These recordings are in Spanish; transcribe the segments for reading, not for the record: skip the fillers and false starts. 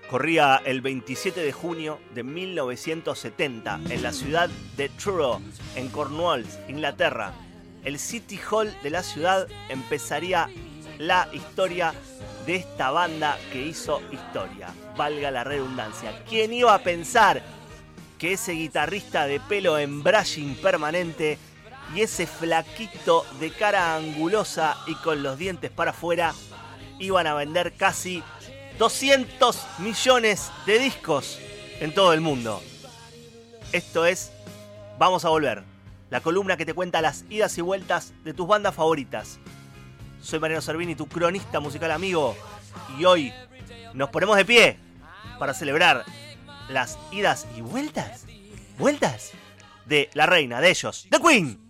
Corría el 27 de junio de 1970 en la ciudad de Truro, en Cornwall, Inglaterra. El City Hall de la ciudad empezaría la historia de esta banda que hizo historia, valga la redundancia. ¿Quién iba a pensar que ese guitarrista de pelo en brushing permanente y ese flaquito de cara angulosa y con los dientes para afuera iban a vender casi 200 millones de discos en todo el mundo? Esto es Vamos a Volver, la columna que te cuenta las idas y vueltas de tus bandas favoritas. Soy Mariano Servini, tu cronista musical amigo, y hoy nos ponemos de pie para celebrar las idas y vueltas de la reina de ellos, The Queen.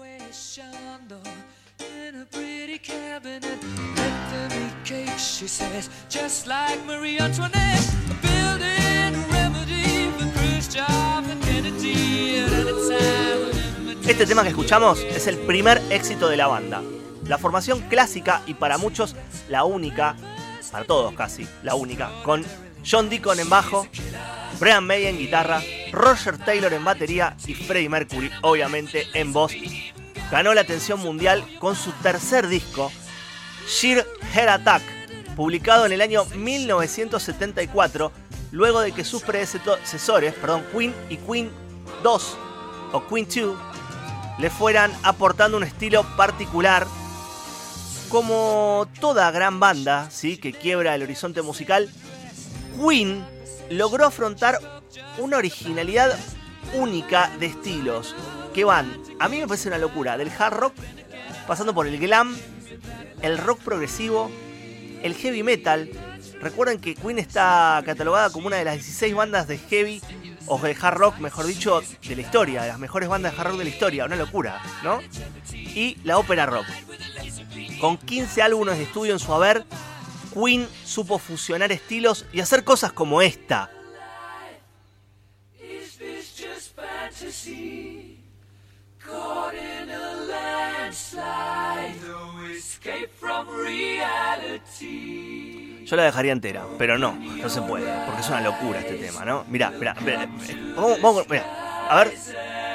She says, just like Marie Antoinette, building a remedy for Khrushchev and Kennedy at any time. Este tema que escuchamos es el primer éxito de la banda. La formación clásica y para muchos la única, para todos casi, la única, con John Deacon en bajo, Brian May en guitarra, Roger Taylor en batería y Freddie Mercury, obviamente, en voz. Ganó la atención mundial con su tercer disco, Sheer Heart Attack, publicado en el año 1974, luego de que sus predecesores, Queen y Queen 2 o Queen 2, le fueran aportando un estilo particular. Como toda gran banda, ¿sí?, que quiebra el horizonte musical, Queen logró afrontar una originalidad única de estilos que van, a mí me parece una locura, del hard rock, pasando por el glam, el rock progresivo, el heavy metal. Recuerden que Queen está catalogada como una de las 16 bandas de heavy, o de hard rock, mejor dicho, de la historia, de las mejores bandas de hard rock de la historia, una locura, ¿no? Y la ópera rock. Con 15 álbumes de estudio en su haber, Queen supo fusionar estilos y hacer cosas como esta. Caught in a landslide, no escape from reality. Yo la dejaría entera, pero no se puede, porque es una locura este tema, ¿no? Mirá, vamos, mirá, a ver.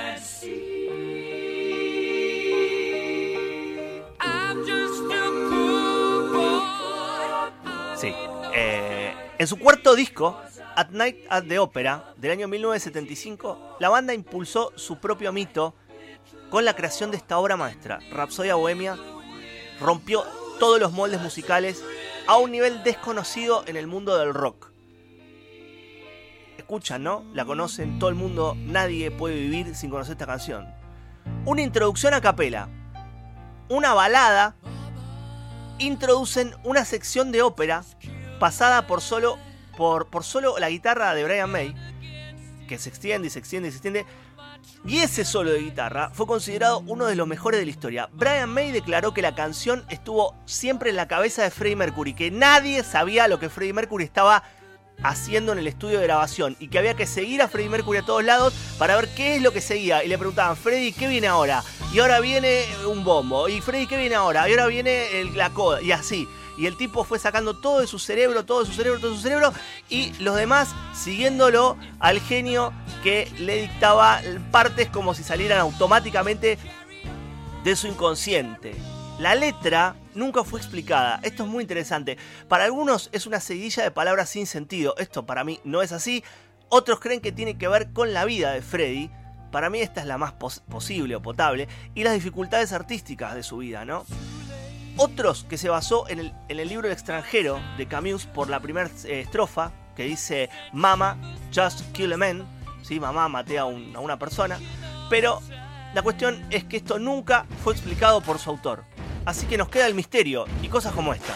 Sí, en su cuarto disco, At Night at the Opera, del año 1975, la banda impulsó su propio mito con la creación de esta obra maestra. Rapsodia Bohemia rompió todos los moldes musicales a un nivel desconocido en el mundo del rock. Escuchan, ¿no? La conocen todo el mundo, nadie puede vivir sin conocer esta canción. Una introducción a capela, una balada, introducen una sección de ópera pasada por solo la guitarra de Brian May, que se extiende. Y ese solo de guitarra fue considerado uno de los mejores de la historia. Brian May declaró que la canción estuvo siempre en la cabeza de Freddie Mercury, que nadie sabía lo que Freddie Mercury estaba haciendo en el estudio de grabación y que había que seguir a Freddie Mercury a todos lados para ver qué es lo que seguía. Y le preguntaban, Freddie, ¿qué viene ahora? Y ahora viene un bombo. Y Freddie, ¿qué viene ahora? Y ahora viene la coda. Y así. Y el tipo fue sacando todo de su cerebro, y los demás siguiéndolo al genio que le dictaba partes como si salieran automáticamente de su inconsciente. La letra nunca fue explicada. Esto es muy interesante. Para algunos es una seguidilla de palabras sin sentido. Esto para mí no es así. Otros creen que tiene que ver con la vida de Freddie. Para mí esta es la más posible o potable. Y las dificultades artísticas de su vida, ¿no? Otros que se basó en el libro El extranjero de Camus por la primera estrofa, que dice Mama, just kill a man, ¿sí? Mamá, maté a una persona. Pero la cuestión es que esto nunca fue explicado por su autor. Así que nos queda el misterio y cosas como esta.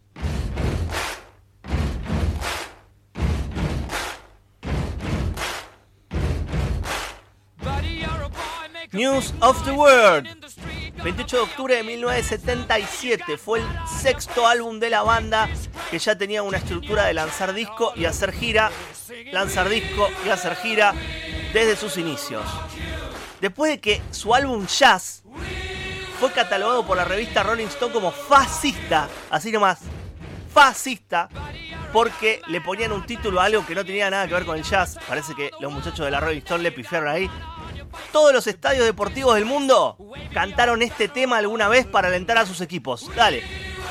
News of the World. 28 de octubre de 1977 fue el sexto álbum de la banda, que ya tenía una estructura de lanzar disco y hacer gira, desde sus inicios. Después de que su álbum Jazz fue catalogado por la revista Rolling Stone como fascista, así nomás, fascista, porque le ponían un título a algo que no tenía nada que ver con el jazz. Parece que los muchachos de la Rolling Stone le pifiaron ahí. Todos los estadios deportivos del mundo cantaron este tema alguna vez para alentar a sus equipos. Dale.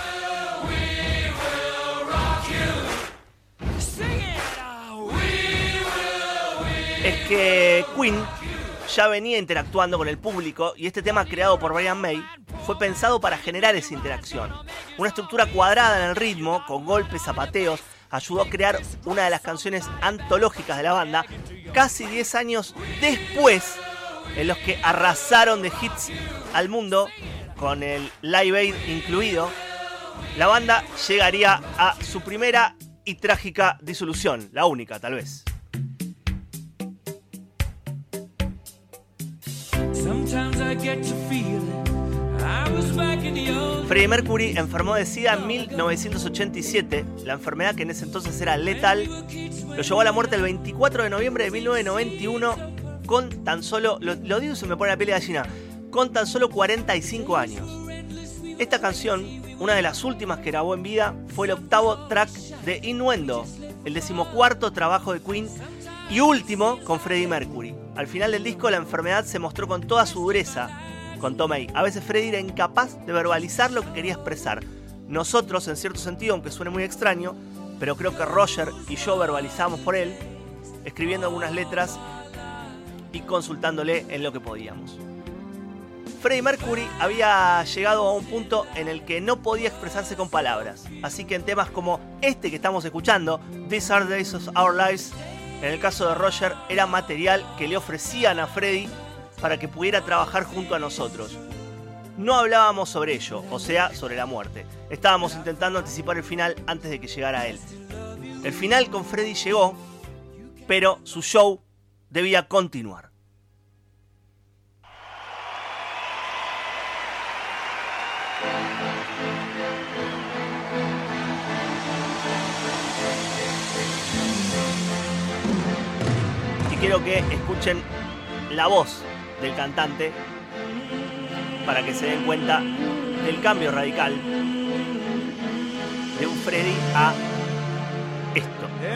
Es que Queen ya venía interactuando con el público y este tema creado por Brian May fue pensado para generar esa interacción. Una estructura cuadrada en el ritmo, con golpes, zapateos, ayudó a crear una de las canciones antológicas de la banda casi 10 años después, en los que arrasaron de hits al mundo, con el Live Aid incluido. La banda llegaría a su primera y trágica disolución, la única tal vez. Freddie Mercury enfermó de SIDA en 1987. La enfermedad, que en ese entonces era letal, lo llevó a la muerte el 24 de noviembre de 1991 con tan solo, lo digo y se me pone la piel de gallina, con tan solo 45 años. Esta canción, una de las últimas que grabó en vida, fue el 8º track de Innuendo, el 14º trabajo de Queen y último con Freddie Mercury. Al final del disco, la enfermedad se mostró con toda su dureza, contó May. A veces Freddie era incapaz de verbalizar lo que quería expresar. Nosotros, en cierto sentido, aunque suene muy extraño, pero creo que Roger y yo verbalizamos por él, escribiendo algunas letras y consultándole en lo que podíamos. Freddie Mercury había llegado a un punto en el que no podía expresarse con palabras, así que en temas como este que estamos escuchando, These Are Days of Our Lives, en el caso de Roger, era material que le ofrecían a Freddie para que pudiera trabajar junto a nosotros. No hablábamos sobre ello, o sea, sobre la muerte. Estábamos intentando anticipar el final antes de que llegara él. El final con Freddie llegó, pero su show debía continuar. Y quiero que escuchen la voz del cantante para que se den cuenta del cambio radical de un Freddie a esto.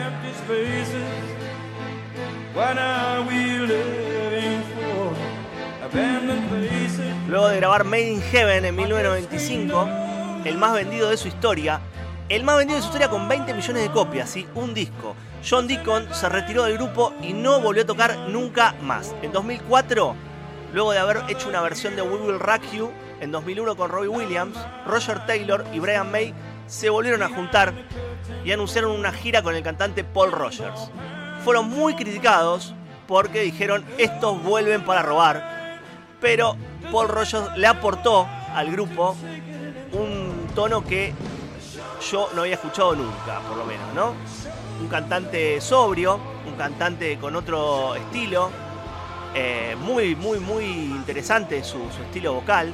Luego de grabar Made in Heaven en 1995, el más vendido de su historia, con 20 millones de copias, ¿sí? Un disco. John Deacon se retiró del grupo y no volvió a tocar nunca más. En 2004, luego de haber hecho una versión de We Will Rock You, en 2001 con Robbie Williams, Roger Taylor y Brian May se volvieron a juntar y anunciaron una gira con el cantante Paul Rogers. Fueron muy criticados porque dijeron, estos vuelven para robar, pero Paul Rogers le aportó al grupo un tono que yo no había escuchado nunca, por lo menos, ¿no? Un cantante sobrio, un cantante con otro estilo, muy interesante su estilo vocal.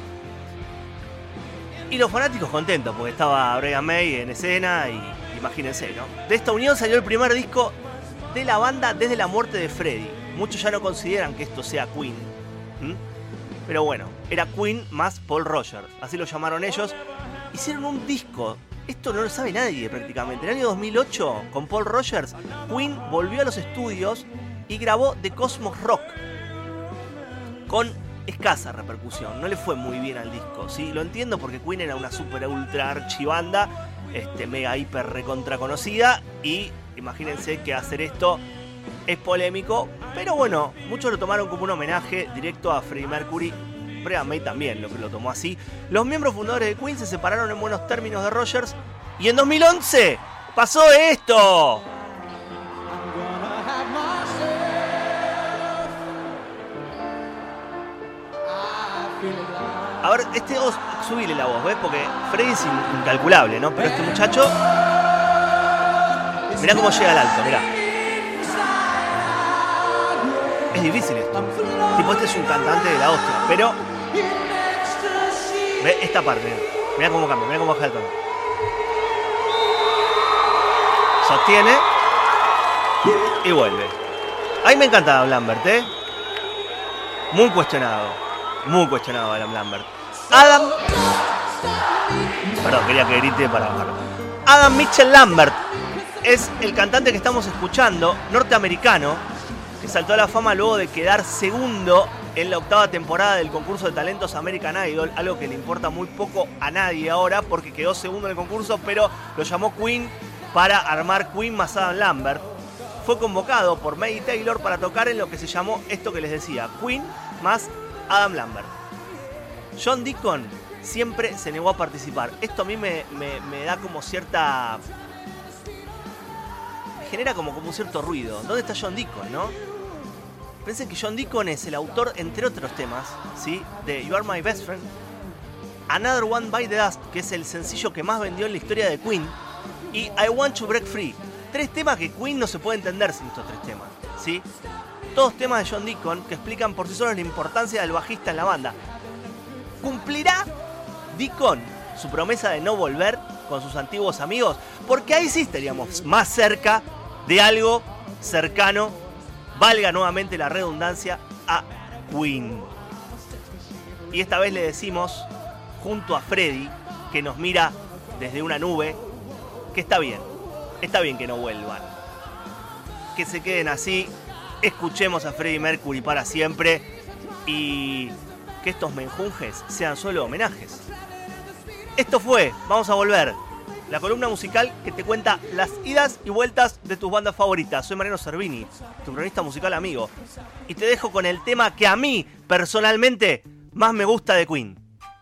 Y los fanáticos contentos, porque estaba Brian May en escena y imagínense, ¿no? De esta unión salió el primer disco de la banda desde la muerte de Freddie. Muchos ya no consideran que esto sea Queen. Pero bueno, era Queen más Paul Rogers, así lo llamaron ellos. Hicieron un disco. Esto no lo sabe nadie prácticamente. En el año 2008, con Paul Rogers, Queen volvió a los estudios y grabó The Cosmos Rock. Con escasa repercusión, no le fue muy bien al disco, ¿sí? Lo entiendo porque Queen era una super ultra archibanda, mega hiper recontra conocida, y imagínense que hacer esto es polémico, pero bueno, muchos lo tomaron como un homenaje directo a Freddie Mercury. Brian May también lo tomó así. Los miembros fundadores de Queen se separaron en buenos términos de Rogers y en 2011 pasó esto. A ver, subile la voz, ¿ves? Porque Freddie es incalculable, ¿no? Pero este muchacho, mirá cómo llega al alto, mirá. Es difícil esto. Tipo, este es un cantante de la hostia, pero ve esta parte, mirá cómo cambia, mirá cómo baja el tono. Sostiene y vuelve. A mí me encanta Adam Lambert, ¿eh? Muy cuestionado Adam Lambert. Perdón, quería que grite para bajarlo. Adam Mitchell Lambert es el cantante que estamos escuchando, norteamericano, que saltó a la fama luego de quedar segundo en la 8ª temporada del concurso de talentos American Idol, algo que le importa muy poco a nadie ahora porque quedó segundo en el concurso, pero lo llamó Queen para armar Queen más Adam Lambert. Fue convocado por Maggie Taylor para tocar en lo que se llamó esto que les decía, Queen más Adam Lambert. John Deacon siempre se negó a participar. Esto a mí me da como cierta... me genera como un cierto ruido. ¿Dónde está John Deacon, no? Piensen que John Deacon es el autor, entre otros temas, ¿sí? De You Are My Best Friend, Another One Bite the Dust, que es el sencillo que más vendió en la historia de Queen, y I Want to Break Free. 3 temas que Queen no se puede entender sin estos 3 temas, ¿sí? Todos temas de John Deacon que explican por sí solos la importancia del bajista en la banda. ¿Cumplirá Deacon su promesa de no volver con sus antiguos amigos? Porque ahí sí estaríamos más cerca de algo cercano, valga nuevamente la redundancia, a Queen. Y esta vez le decimos, junto a Freddy, que nos mira desde una nube, que está bien que no vuelvan, que se queden así, escuchemos a Freddie Mercury para siempre y que estos menjunjes sean solo homenajes. Esto fue Vamos a Volver, la columna musical que te cuenta las idas y vueltas de tus bandas favoritas. Soy Mariano Cervini, tu cronista musical amigo, y te dejo con el tema que a mí, personalmente, más me gusta de Queen.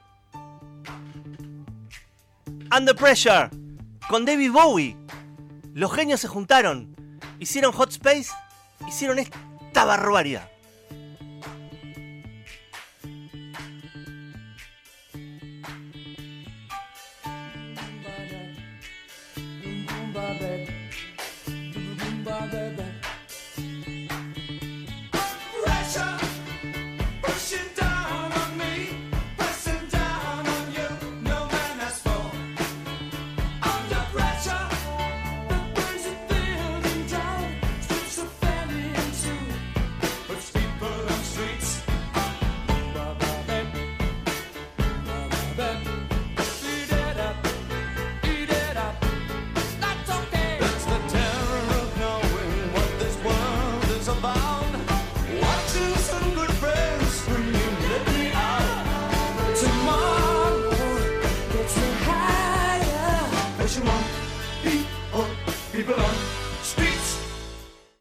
Under Pressure, con David Bowie. Los genios se juntaron, hicieron Hot Space, hicieron esta barbaridad.